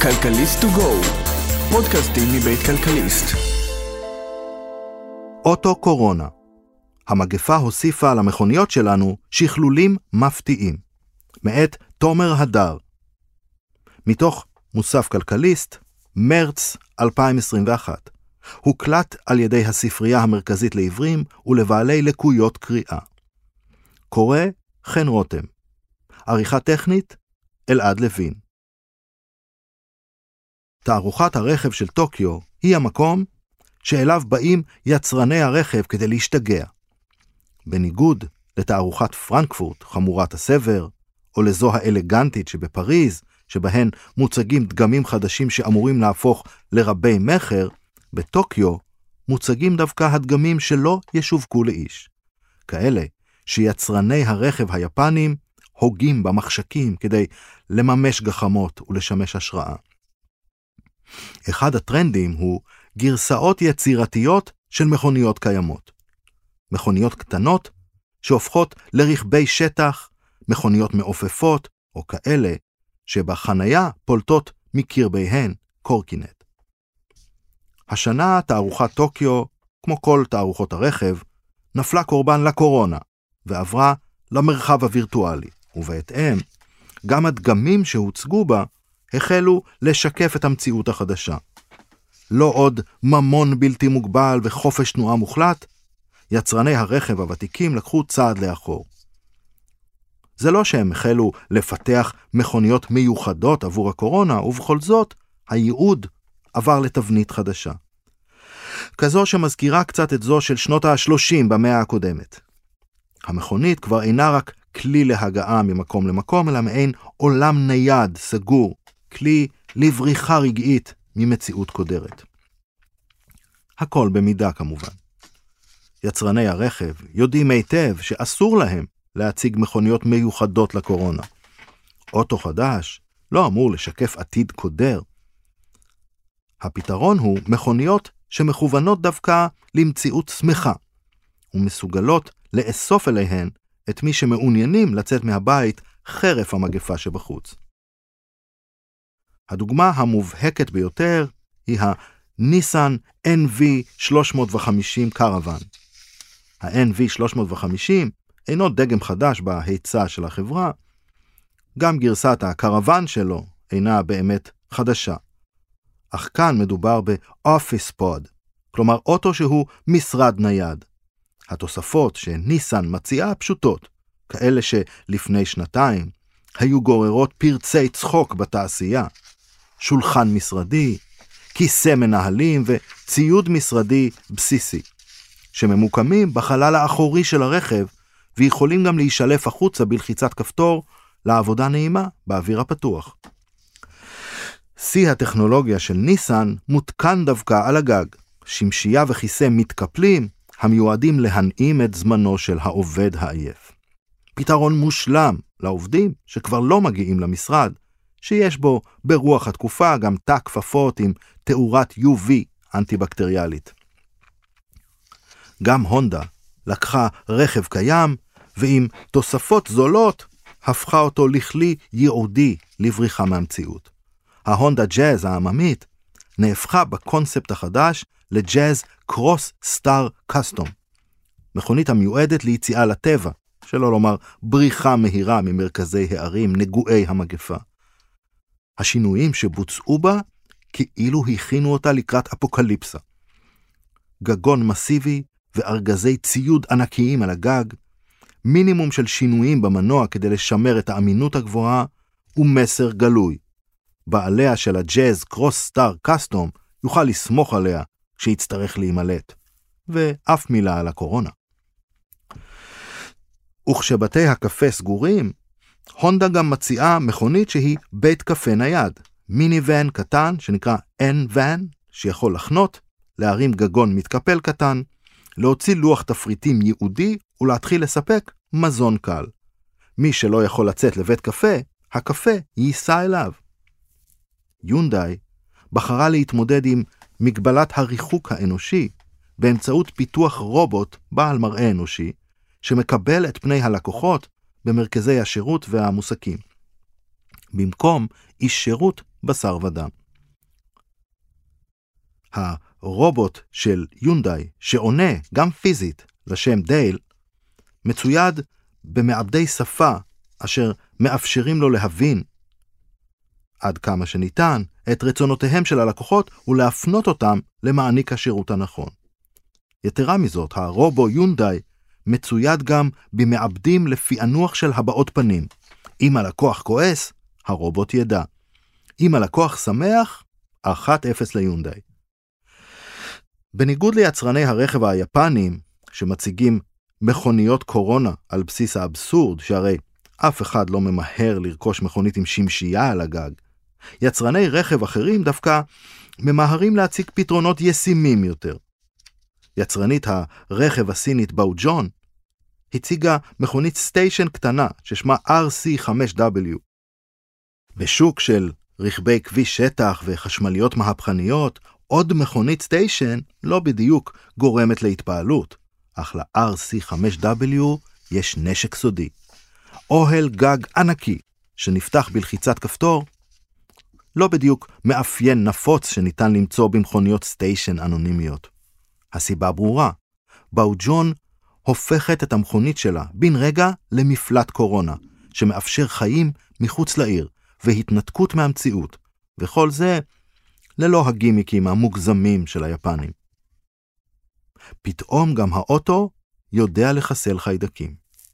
כלכליסט to go, פודקאסטים מבית כלכליסט. אוטו קורונה. המגפה הוסיפה על המכוניות שלנו שכלולים מפתיעים. מאת תומר הדר. מתוך מוסף כלכליסט, מרץ 2021. הוקלט על ידי הספרייה המרכזית לעיוורים ולבעלי לקויות קריאה. קורא חן רותם. עריכה טכנית אלעד לוין. תערוכת הרכב של טוקיו היא המקום שאליו באים יצרני הרכב כדי להשתגע. בניגוד לתערוכת פרנקפורט, חמורת הסבר, או לזו האלגנטית שבפריז, שבהן מוצגים דגמים חדשים שאמורים להפוך לרבי מחר, בטוקיו מוצגים דווקא הדגמים שלא ישווקו לאיש. כאלה שיצרני הרכב היפנים הוגים במחשקים כדי לממש גחמות ולשמש השראה. אחד הטרנדים הוא גרסאות יצירתיות של מכוניות קיימות. מכוניות קטנות שהופכות לרכבי שטח, מכוניות מעופפות או כאלה שבחנייה פולטות מקרביהן קורקינט. השנה תערוכת טוקיו, כמו כל תערוכות הרכב, נפלה קורבן לקורונה ועברה למרחב הווירטואלי, ובהתאם גם הדגמים שהוצגו בה החלו לשקף את המציאות החדשה. לא עוד ממון בלתי מוגבל וחופש תנועה מוחלט, יצרני הרכב הוותיקים לקחו צעד לאחור. זה לא שהם החלו לפתח מכוניות מיוחדות עבור הקורונה, ובכל זאת הייעוד עבר לתבנית חדשה. כזו שמזכירה קצת את זו של שנות ה-30 במאה הקודמת. המכונית כבר אינה רק כלי להגעה ממקום למקום, אלא מעין עולם נייד, סגור, כלי לבריחה רגעית ממציאות קודרת. הכל במידה כמובן. יצרני הרכב יודעים היטב שאסור להם להציג מכוניות מיוחדות לקורונה. אוטו חדש לא אמור לשקף עתיד קודר. הפתרון הוא מכוניות שמכוונות דווקא למציאות שמחה, ומסוגלות לאסוף אליהן את מי שמעוניינים לצאת מהבית חרף המגפה שבחוץ. הדוגמה המובהקת ביותר היא הניסן NV350 קרוון. ה-NV350 אינו דגם חדש בהיצע של החברה, גם גרסת הקרוון שלו אינה באמת חדשה. אך כאן מדובר ב-Office Pod, כלומר אוטו שהוא משרד נייד. התוספות שניסן מציעה פשוטות, כאלה שלפני שנתיים היו גוררות פרצי צחוק בתעשייה, שולחן משרדי, כיסא מנהלים וציוד משרדי בסיסי, שממוקמים בחלל האחורי של הרכב, ויכולים גם להישלף החוצה בלחיצת כפתור לעבודה נעימה באוויר הפתוח. שיא הטכנולוגיה של ניסן מותקן דווקא על הגג, שמשייה וכיסא מתקפלים, המיועדים להנעים את זמנו של העובד העייף. פתרון מושלם לעובדים שכבר לא מגיעים למשרד, שיש בו ברוח התקופה גם תא כפפות עם תאורת UV אנטי-בקטריאלית. גם הונדה לקחה רכב קיים, ועם תוספות זולות הפכה אותו לכלי ייעודי לבריחה מהמציאות. ההונדה ג'אז העממית נהפכה בקונספט החדש לג'אז קרוס סטאר קסטום, מכונית המיועדת ליציאה לטבע, שלא לומר בריחה מהירה ממרכזי הערים נגועי המגפה. השינויים שבוצעו בה כאילו הכינו אותה לקראת אפוקליפסה. גגון מסיבי וארגזי ציוד ענקיים על הגג, מינימום של שינויים במנוע כדי לשמר את האמינות הגבוהה, ומסר גלוי. בעליה של הג'אז קרוס סטאר קסטום יוכל לסמוך עליה כשיצטרך להימלט. ואף מילה על הקורונה. וכשבתי הקפה סגורים, הונדה גם מציעה מכונית שהיא בית קפה נייד, מיני ון קטן שנקרא N-Van, שיכול לחנות, להרים גגון מתקפל קטן, להוציא לוח תפריטים ייעודי ולהתחיל לספק מזון קל. מי שלא יכול לצאת לבית קפה, הקפה ייסע אליו. יונדאי בחרה להתמודד עם מגבלת הריחוק האנושי באמצעות פיתוח רובוט בעל מראה אנושי, שמקבל את פני הלקוחות במרכזי השירות והמוסקים. במקום איש שירות בשר ודם. הרובוט של יונדאי, שעונה גם פיזית לשם דייל, מצויד במעבדי שפה אשר מאפשרים לו להבין עד כמה שניתן את רצונותיהם של הלקוחות ולהפנות אותם למעניק השירות הנכון. יתרה מזאת, הרובו יונדאי מצויד גם במעבדים לפענוח של הבעות פנים. אם הלקוח כועס, הרובוט ידע. אם הלקוח שמח, 1-0 ליונדאי. בניגוד ליצרני הרכב היפנים, שמציגים מכוניות קורונה על בסיס האבסורד, שהרי אף אחד לא ממהר לרכוש מכונית עם שמשייה על הגג, יצרני רכב אחרים דווקא ממהרים להציג פתרונות ישימים יותר. יצרנית הרכב הסינית באוג'ון הציגה מכונית סטיישן קטנה ששמה RC5W. בשוק של רכבי כביש שטח וחשמליות מהפכניות, עוד מכונית סטיישן לא בדיוק גורמת להתפעלות, אך ל-RC5W יש נשק סודי. אוהל גג ענקי שנפתח בלחיצת כפתור, לא בדיוק מאפיין נפוץ שניתן למצוא במכוניות סטיישן אנונימיות. הסיבה ברורה, באוג'ון הופכת את המכונית שלה בן רגע למפלט קורונה, שמאפשר חיים מחוץ לעיר והתנתקות מהמציאות, וכל זה ללא הגימיקים המוגזמים של היפנים. פתאום גם האוטו יודע לחסל חיידקים.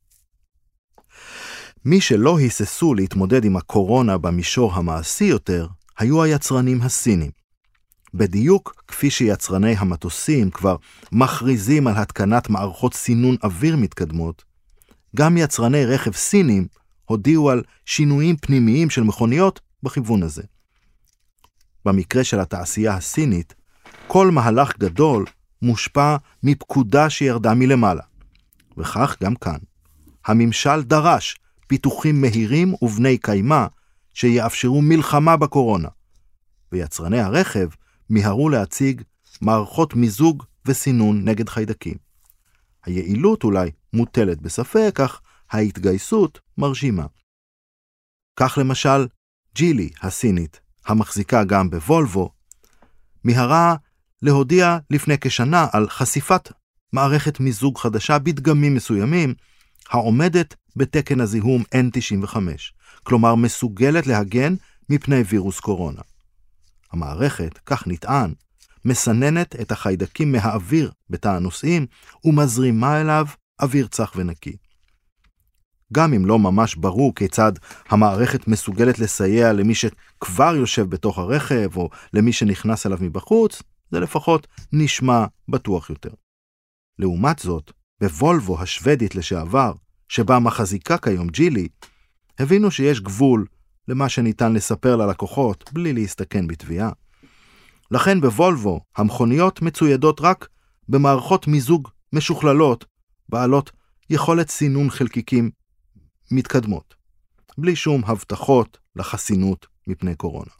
מי שלא היססו להתמודד עם הקורונה במישור המעשי יותר, היו היצרנים הסינים. בדיוק כפי שיצרני המטוסים כבר מכריזים על התקנת מערכות סינון אוויר מתקדמות, גם יצרני רכב סינים הודיעו על שינויים פנימיים של מכוניות בכיוון הזה. במקרה של התעשייה הסינית, כל מהלך גדול מושפע מפקודה שירדה מלמעלה. וכך גם כאן. הממשל דרש פיתוחים מהירים ובני קיימה שיאפשרו מלחמה בקורונה. ויצרני הרכב מיהרו להציג מערכות מיזוג וסינון נגד חיידקים. היעילות אולי מוטלת בספק, אך ההתגייסות מרשימה. כך למשל, ג'ילי הסינית, המחזיקה גם בוולבו, מיהרה להודיע לפני כשנה על חשיפת מערכת מיזוג חדשה בדגמים מסוימים, העומדת בתקן הזיהום N95, כלומר מסוגלת להגן מפני וירוס קורונה. המערכת, כך נטען, מסננת את החיידקים מהאוויר בתא הנוסעים ומזרימה אליו אוויר צח ונקי. גם אם לא ממש ברור כיצד המערכת מסוגלת לסייע למי שכבר יושב בתוך הרכב או למי שנכנס אליו מבחוץ, זה לפחות נשמע בטוח יותר. לעומת זאת, בוולבו השוודית לשעבר, שבה מחזיקה כיום ג'ילי, הבינו שיש גבול למה שניתן לספר ללקוחות בלי להסתכן בתביעה. לכן בוולבו המכוניות מצוידות רק במערכות מיזוג משוכללות, בעלות יכולת סינון חלקיקים מתקדמות, בלי שום הבטחות לחסינות מפני קורונה.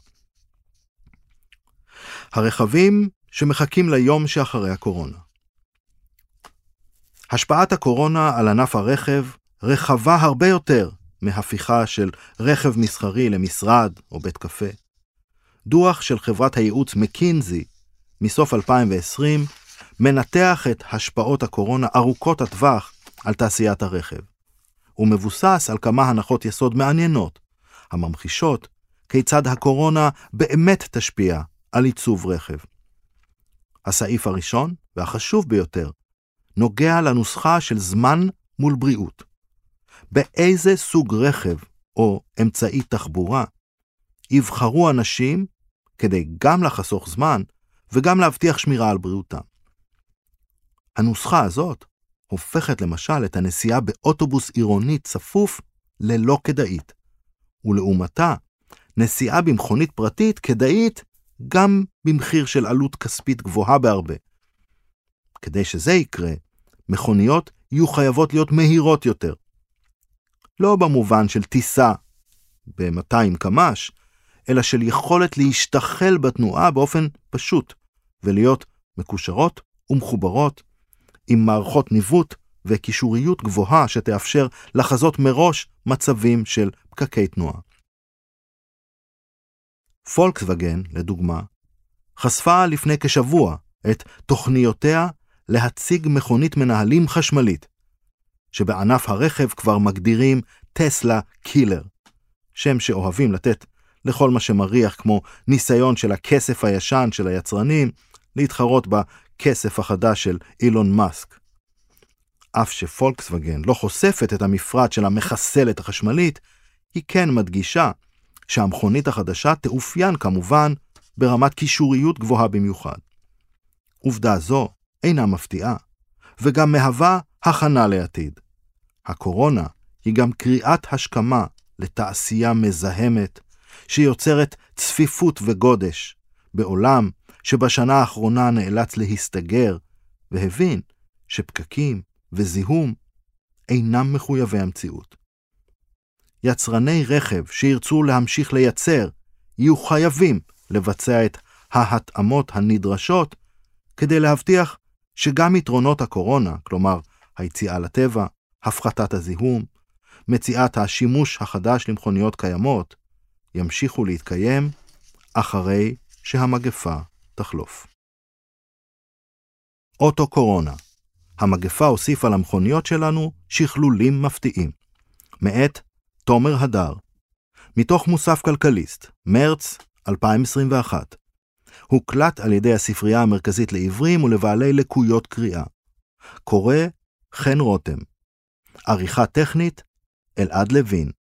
הרכבים שמחכים ליום שאחרי הקורונה. השפעת הקורונה על ענף הרכב רחבה הרבה יותר מהפיכה של רכב מסחרי למשרד או בית קפה. דוח של חברת הייעוץ מקינזי מסוף 2020 מנתח את השפעות הקורונה ארוכות הטווח על תעשיית הרכב. הוא מבוסס על כמה הנחות יסוד מעניינות, הממחישות כיצד הקורונה באמת תשפיע על עיצוב רכב. הסעיף הראשון והחשוב ביותר נוגע לנוסחה של זמן מול בריאות. באיזה סוג רכב או אמצעי תחבורה יבחרו אנשים כדי גם לחסוך זמן וגם להבטיח שמירה על בריאותם. הנוסחה הזאת הופכת למשל את הנסיעה באוטובוס עירוני צפוף ללא כדאית, ולעומתה נסיעה במכונית פרטית כדאית גם במחיר של עלות כספית גבוהה בהרבה. כדי שזה יקרה, מכוניות יהיו חייבות להיות מהירות יותר. לא במובן של טיסה ב-200 קמ"ש, אלא של יכולת להשתחל בתנועה באופן פשוט, ולהיות מקושרות ומחוברות, עם מערכות ניווט וקישוריות גבוהה שתאפשר לחזות מראש מצבים של פקקי תנועה. פולקסווגן, לדוגמה, חשפה לפני כשבוע את תוכניותיה להציג מכונית מנהלים חשמלית, שבענף הרכב כבר מגדירים טסלה קילר, שם שאוהבים לתת לכל מה שמריח כמו ניסיון של הכסף הישן של היצרנים להתחרות בכסף החדש של אילון מאסק. אף שפולקסווגן לא חושפת את המפרט של המחסלת החשמלית, היא כן מדגישה שהמכונית החדשה תאופיין כמובן ברמת קישוריות גבוהה במיוחד. עובדה זו אינה מפתיעה, וגם מהווה הכנה לעתיד. הקורונה היא גם קריאת השכמה לתעשייה מזהמת, שיוצרת צפיפות וגודש, בעולם שבשנה האחרונה נאלץ להסתגר, והבין שפקקים וזיהום אינם מחויבי המציאות. יצרני רכב שירצו להמשיך לייצר, יהיו חייבים לבצע את ההתאמות הנדרשות, כדי להבטיח שגם יתרונות הקורונה, כלומר היציאה לטבע, הפחתת הזיהום, מציאת השימוש החדש למכוניות קיימות, ימשיכו להתקיים אחרי שהמגפה תחלוף. אוטו קורונה. המגפה הוסיפה למכוניות שלנו שכלולים מפתיעים. מאת תומר הדר. מתוך מוסף כלכליסט, מרץ 2021. הוקלט על ידי הספרייה המרכזית לעיוורים ולבעלי לקויות קריאה. קורא חן רותם. עריכה טכנית אלעד לוין.